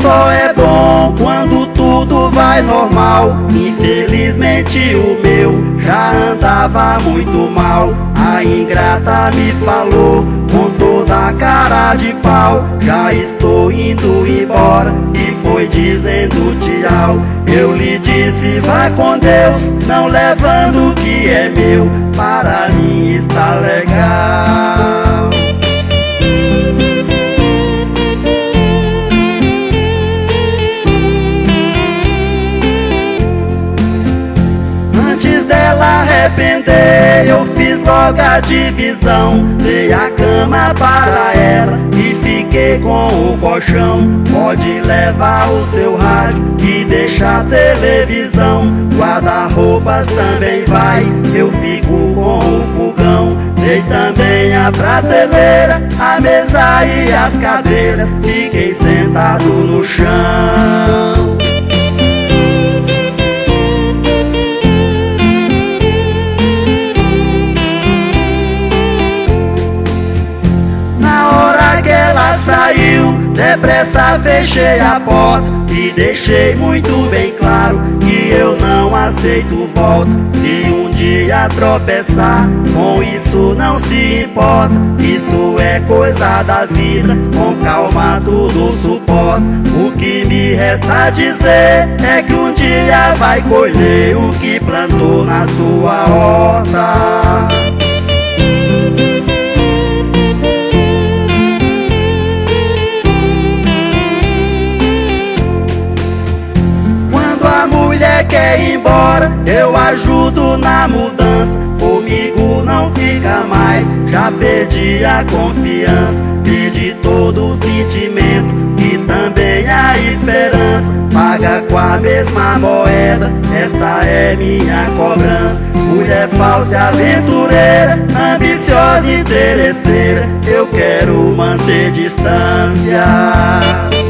só é bom quando tudo vai normal. Infelizmente o meu já andava muito mal. A ingrata me falou com toda a cara de pau: já estou indo embora, e foi dizendo tchau. Eu lhe disse: vai com Deus, não levando o que é meu, para mim está legal. Antes dela arrepender, eu fiz logo a divisão. Dei a cama para ela e fiquei com o colchão. Pode levar o seu rádio e deixar a televisão. Guarda-roupas também vai, eu fico com o fogão. Dei também a prateleira, a mesa e as cadeiras. Fiquei sentado no chão. Saiu, depressa fechei a porta e deixei muito bem claro que eu não aceito volta. Se um dia tropeçar, com isso não se importa. Isto é coisa da vida, com calma tudo suporta. O que me resta dizer é que um dia vai colher o que plantou na sua horta. Quer ir embora, eu ajudo na mudança. Comigo não fica mais, já perdi a confiança. Perdi todo o sentimento e também a esperança. Paga com a mesma moeda, esta é minha cobrança. Mulher falsa e aventureira, ambiciosa e interesseira, eu quero manter distância.